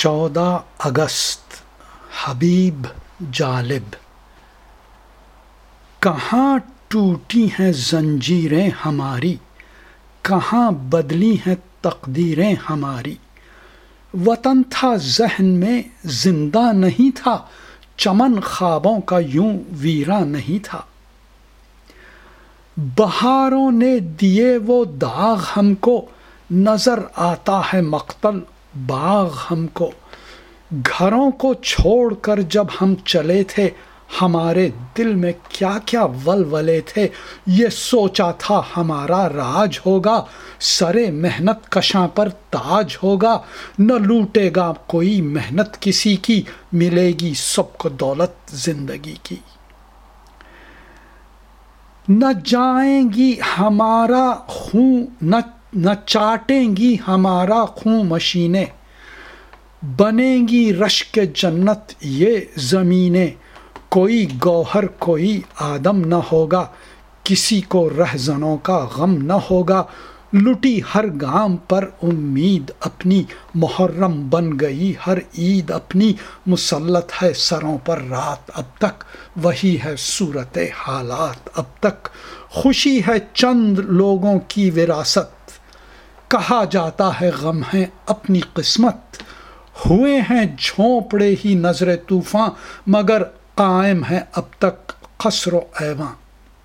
14 حبیب جالب۔ کہاں ٹوٹی ہیں زنجیریں ہماری، کہاں بدلی ہیں تقدیریں ہماری۔ وطن تھا ذہن میں زندہ نہیں تھا، چمن خوابوں کا یوں ویراں نہیں تھا۔ بہاروں نے دیے وہ داغ ہم کو، نظر آتا ہے مقتل باغ ہم کو۔ گھروں کو چھوڑ کر جب ہم چلے تھے، ہمارے دل میں کیا کیا ولولے تھے۔ یہ سوچا تھا ہمارا راج ہوگا، سرے محنت کشاں پر تاج ہوگا۔ نہ لوٹے گا کوئی محنت کسی کی، ملے گی سب کو دولت زندگی کی۔ نہ جائیں گی ہمارا خون، نہ چاٹیں گی ہمارا خون مشینیں، بنیں گی رشک جنت یہ زمینیں۔ کوئی گوہر کوئی آدم نہ ہوگا، کسی کو رہزنوں کا غم نہ ہوگا۔ لٹی ہر گام پر امید اپنی، محرم بن گئی ہر عید اپنی۔ مسلط ہے سروں پر رات اب تک، وہی ہے صورت حالات اب تک۔ خوشی ہے چند لوگوں کی وراثت، کہا جاتا ہے غم ہے اپنی قسمت۔ ہوئے ہیں جھونپڑے ہی نظر طوفاں، مگر قائم ہے اب تک قصر و ایواں۔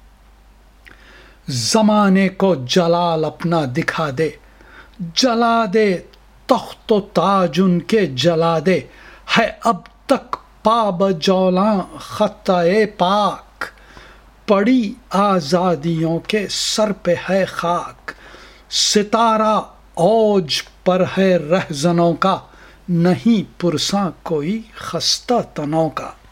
زمانے کو جلال اپنا دکھا دے، جلا دے تخت و تاج ان کے جلا دے۔ ہے اب تک پا بجولاں خطہ پاک، پڑی آزادیوں کے سر پہ ہے خاک۔ ستارہ اوج پر ہے رہزنوں کا، نہیں پرساں کوئی خستہ تنوں کا۔